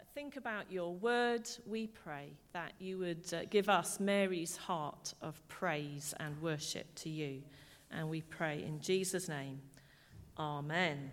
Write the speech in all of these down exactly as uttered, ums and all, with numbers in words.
think about your word, we pray that you would uh, give us Mary's heart of praise and worship to you. And we pray in Jesus' name, amen.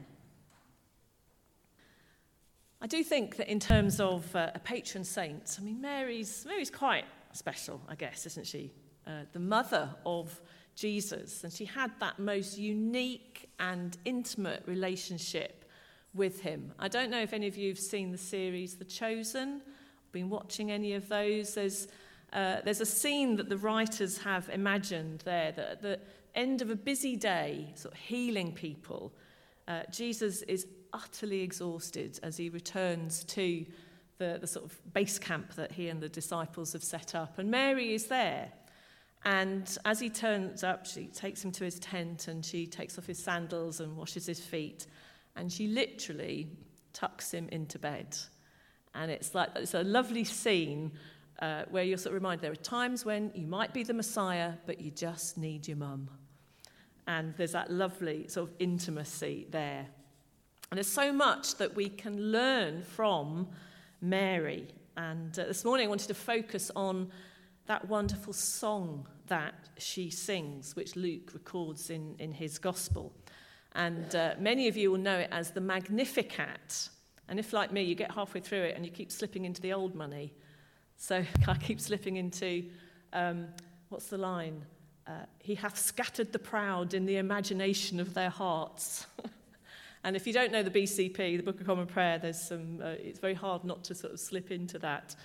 I do think that in terms of uh, a patron saint, I mean, Mary's Mary's quite special, I guess, isn't she? Uh, the mother of Jesus, and she had that most unique and intimate relationship with him. I don't know if any of you have seen the series The Chosen, been watching any of those. There's uh, there's a scene that the writers have imagined there, that at the end of a busy day, sort of healing people, uh, Jesus is utterly exhausted as he returns to the, the sort of base camp that he and the disciples have set up. And Mary is there. And as he turns up, she takes him to his tent and she takes off his sandals and washes his feet. And she literally tucks him into bed. And it's like, it's a lovely scene uh, where you're sort of reminded there are times when you might be the Messiah, but you just need your mum. And there's that lovely sort of intimacy there. And there's so much that we can learn from Mary. And uh, this morning I wanted to focus on that wonderful song that she sings, which Luke records in, in his gospel. And uh, many of you will know it as the Magnificat. And if, like me, you get halfway through it and you keep slipping into the old money. So I keep slipping into, um, what's the line? Uh, he hath scattered the proud in the imagination of their hearts. And if you don't know the B C P, the Book of Common Prayer, there's some. Uh, it's very hard not to sort of slip into that.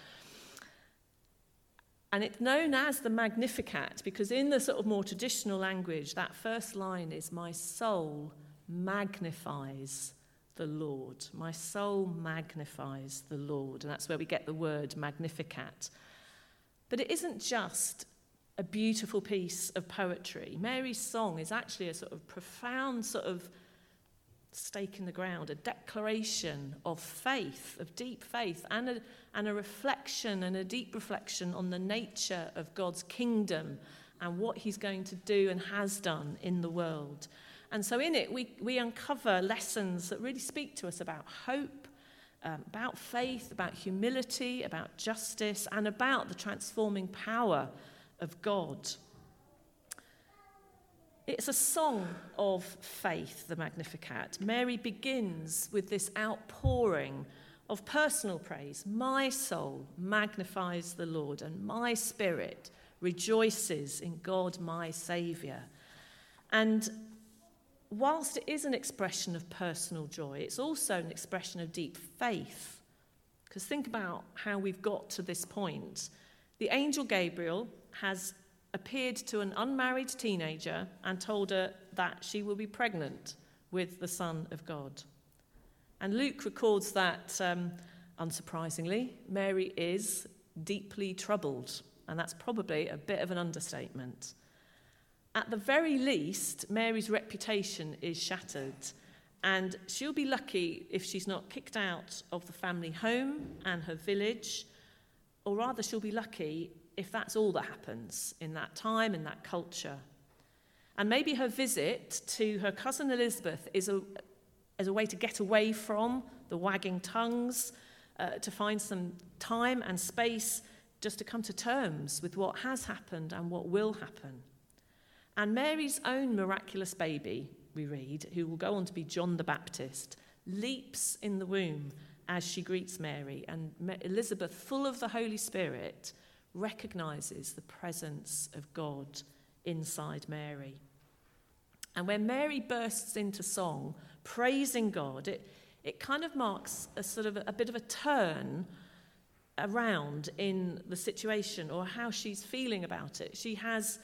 And it's known as the Magnificat because in the sort of more traditional language, that first line is, my soul magnifies the Lord. My soul magnifies the Lord. And that's where we get the word Magnificat. But it isn't just a beautiful piece of poetry. Mary's song is actually a sort of profound sort of stake in the ground, a declaration of faith, of deep faith, and a, and a reflection and a deep reflection on the nature of God's kingdom and what he's going to do and has done in the world. And so in it, we, we uncover lessons that really speak to us about hope, um, about faith, about humility, about justice, and about the transforming power of God. It's a song of faith, the Magnificat. Mary begins with this outpouring of personal praise. My soul magnifies the Lord, and my spirit rejoices in God, my Saviour. And whilst it is an expression of personal joy, it's also an expression of deep faith. Because think about how we've got to this point. The angel Gabriel has appeared to an unmarried teenager and told her that she will be pregnant with the Son of God. And Luke records that, um, unsurprisingly, Mary is deeply troubled, and that's probably a bit of an understatement. At the very least, Mary's reputation is shattered, and she'll be lucky if she's not kicked out of the family home and her village, or rather she'll be lucky if that's all that happens in that time, in that culture. And maybe her visit to her cousin Elizabeth is a, is a way to get away from the wagging tongues, uh, to find some time and space just to come to terms with what has happened and what will happen. And Mary's own miraculous baby, we read, who will go on to be John the Baptist, leaps in the womb as she greets Mary. And Elizabeth, full of the Holy Spirit, recognizes the presence of God inside Mary. And when Mary bursts into song, praising God, it, it kind of marks a sort of a, a bit of a turn around in the situation or how she's feeling about it. She has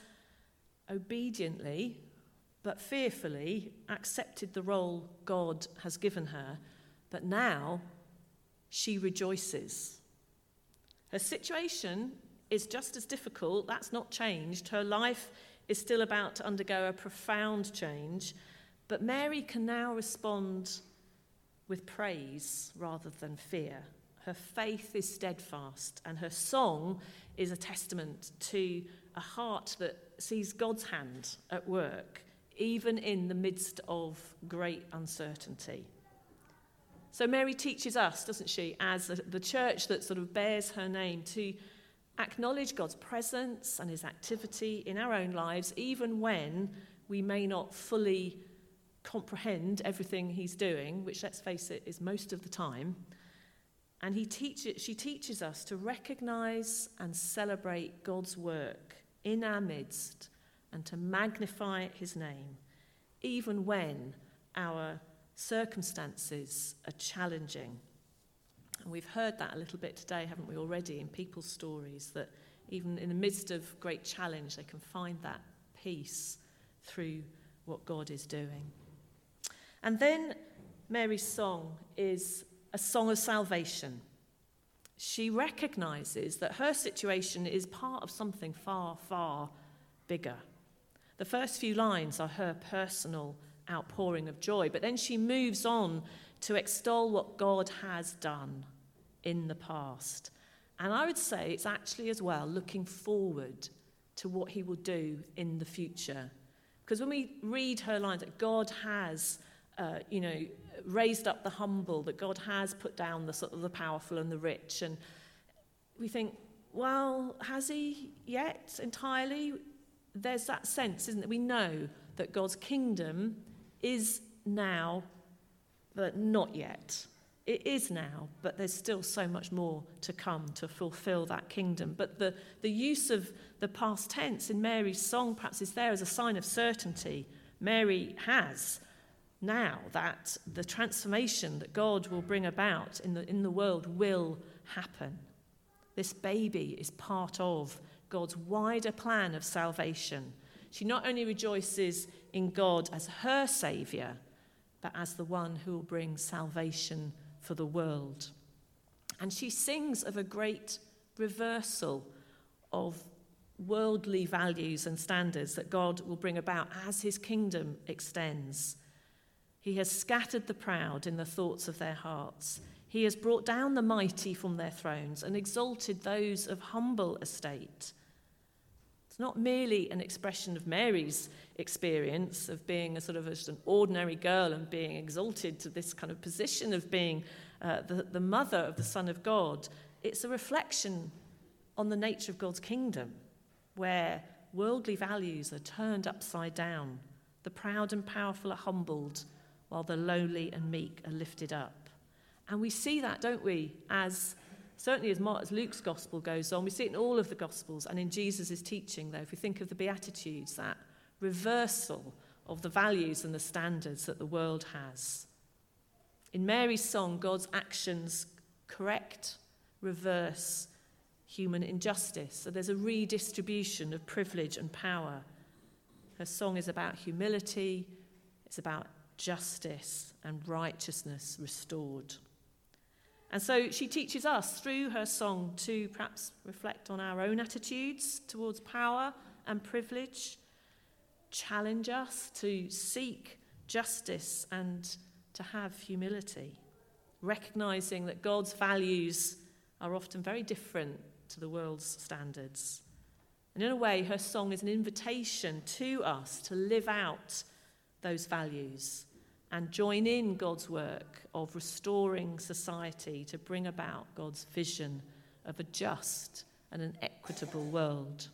obediently but fearfully accepted the role God has given her, but now she rejoices. Her situation is just as difficult. That's not changed. Her life is still about to undergo a profound change, but Mary can now respond with praise rather than fear. Her faith is steadfast, and her song is a testament to a heart that sees God's hand at work, even in the midst of great uncertainty. So Mary teaches us, doesn't she, as the church that sort of bears her name, to acknowledge God's presence and his activity in our own lives, even when we may not fully comprehend everything he's doing, which, let's face it, is most of the time. And he teaches, she teaches us to recognize and celebrate God's work in our midst and to magnify his name, even when our circumstances are challenging. And we've heard that a little bit today, haven't we, already, in people's stories, that even in the midst of great challenge, they can find that peace through what God is doing. And then Mary's song is a song of salvation. She recognizes that her situation is part of something far, far bigger. The first few lines are her personal outpouring of joy, but then she moves on to extol what God has done in the past. And I would say it's actually as well looking forward to what he will do in the future. Because when we read her lines that God has, uh, you know, raised up the humble, that God has put down the sort of the powerful and the rich, and we think, well, has he yet entirely? There's that sense, isn't it? We know that God's kingdom is now, but not yet. It is now, but there's still so much more to come to fulfill that kingdom. But the, the use of the past tense in Mary's song perhaps is there as a sign of certainty. Mary has now that the transformation that God will bring about in the, in the world will happen. This baby is part of God's wider plan of salvation. She not only rejoices in God as her saviour, but as the one who will bring salvation for the world. And she sings of a great reversal of worldly values and standards that God will bring about as his kingdom extends. He has scattered the proud in the thoughts of their hearts. He has brought down the mighty from their thrones and exalted those of humble estate. It's not merely an expression of Mary's experience of being a sort of just an ordinary girl and being exalted to this kind of position of being uh, the, the mother of the Son of God. It's a reflection on the nature of God's kingdom, where worldly values are turned upside down. The proud and powerful are humbled, while the lowly and meek are lifted up. And we see that, don't we, as certainly as, Mark, as Luke's gospel goes on. We see it in all of the gospels and in Jesus' teaching, though. If we think of the Beatitudes, that reversal of the values and the standards that the world has. In Mary's song, God's actions correct, reverse human injustice. So there's a redistribution of privilege and power. Her song is about humility. It's about justice and righteousness restored. And so she teaches us through her song to perhaps reflect on our own attitudes towards power and privilege, challenge us to seek justice and to have humility, recognizing that God's values are often very different to the world's standards. And in a way, her song is an invitation to us to live out those values and join in God's work of restoring society to bring about God's vision of a just and an equitable world.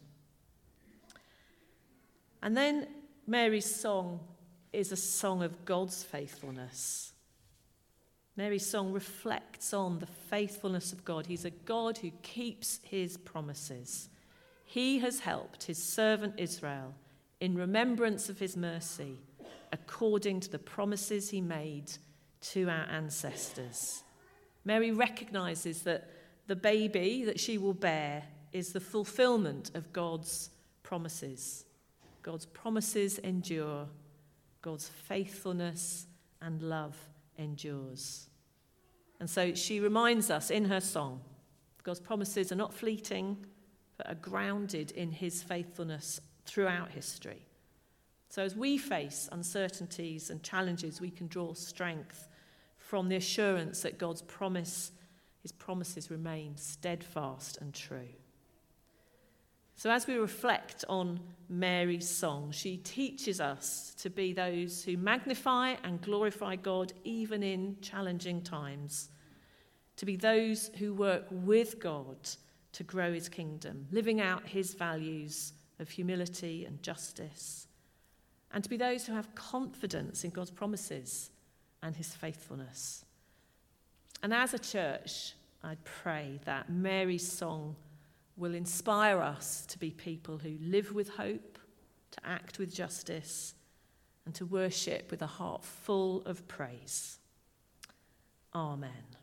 And then Mary's song is a song of God's faithfulness. Mary's song reflects on the faithfulness of God. He's a God who keeps his promises. He has helped his servant Israel in remembrance of his mercy, according to the promises he made to our ancestors. Mary recognizes that the baby that she will bear is the fulfillment of God's promises. God's promises endure. God's faithfulness and love endures. And so she reminds us in her song, God's promises are not fleeting, but are grounded in his faithfulness throughout history. So as we face uncertainties and challenges, we can draw strength from the assurance that God's promise, his promises remain steadfast and true. So as we reflect on Mary's song, she teaches us to be those who magnify and glorify God even in challenging times, to be those who work with God to grow his kingdom, living out his values of humility and justice, and to be those who have confidence in God's promises and his faithfulness. And as a church, I pray that Mary's song will inspire us to be people who live with hope, to act with justice, and to worship with a heart full of praise. Amen.